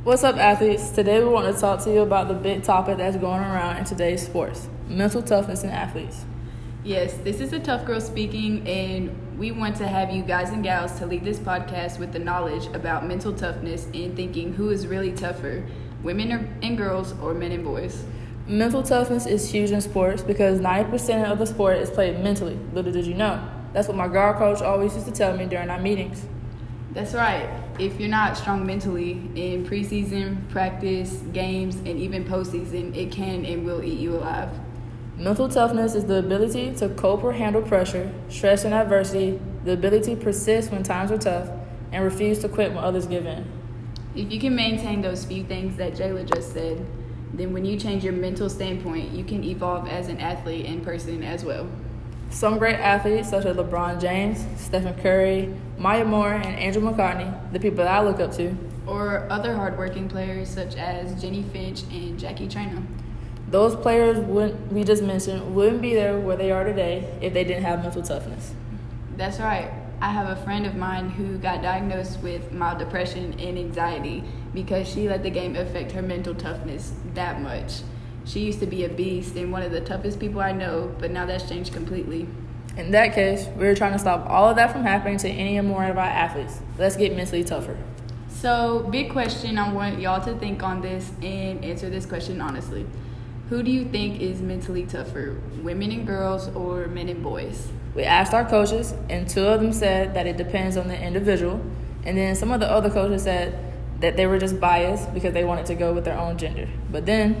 What's up, athletes? Today we want to talk to you about the big topic that's going around in today's sports, mental toughness in athletes. Yes, this is a tough girl speaking, and we want to have you guys and gals to lead this podcast with the knowledge about mental toughness and thinking who is really tougher, women and girls or men and boys. Mental toughness is huge in sports because 90% of the sport is played mentally. Little did you know. That's what my guard coach always used to tell me during our meetings. That's right. If you're not strong mentally in preseason, practice, games, and even postseason, it can and will eat you alive. Mental toughness is the ability to cope or handle pressure, stress, and adversity, the ability to persist when times are tough, and refuse to quit when others give in. If you can maintain those few things that Jayla just said, then when you change your mental standpoint, you can evolve as an athlete and person as well. Some great athletes, such as LeBron James, Stephen Curry, Maya Moore, and Andrew McCartney, the people that I look up to. Or other hardworking players such as Jenny Finch and Jackie Trainer. Those players we just mentioned wouldn't be there where they are today if they didn't have mental toughness. That's right. I have a friend of mine who got diagnosed with mild depression and anxiety because she let the game affect her mental toughness that much. She used to be a beast and one of the toughest people I know, but now that's changed completely. In that case, we're trying to stop all of that from happening to any more of our athletes. Let's get mentally tougher. So, big question. I want y'all to think on this and answer this question honestly. Who do you think is mentally tougher, women and girls or men and boys? We asked our coaches, and two of them said that it depends on the individual, and then some of the other coaches said that they were just biased because they wanted to go with their own gender. But then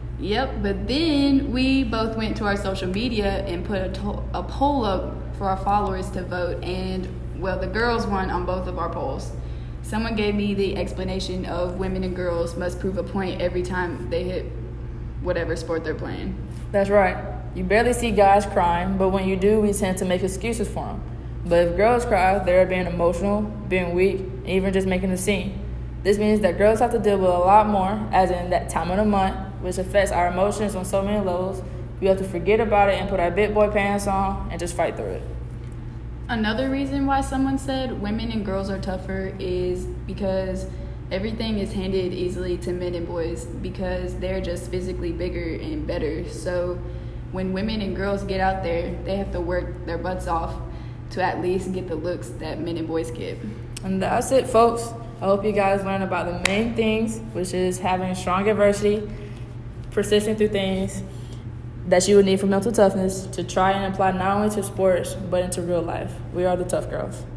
we both went to our social media and put a poll up for our followers to vote, and, well, the girls won on both of our polls. Someone gave me the explanation of women and girls must prove a point every time they hit whatever sport they're playing. That's right. You barely see guys crying, but when you do, we tend to make excuses for them. But if girls cry, they're being emotional, being weak, and even just making a scene. This means that girls have to deal with a lot more, as in that time of the month, which affects our emotions on so many levels. We have to forget about it and put our big boy pants on and just fight through it. Another reason why someone said women and girls are tougher is because everything is handed easily to men and boys because they're just physically bigger and better. So when women and girls get out there, they have to work their butts off to at least get the looks that men and boys get. And that's it, folks. I hope you guys learn about the main things, which is having strong adversity, persisting through things that you would need for mental toughness to try and apply not only to sports, but into real life. We are the Tough Girls.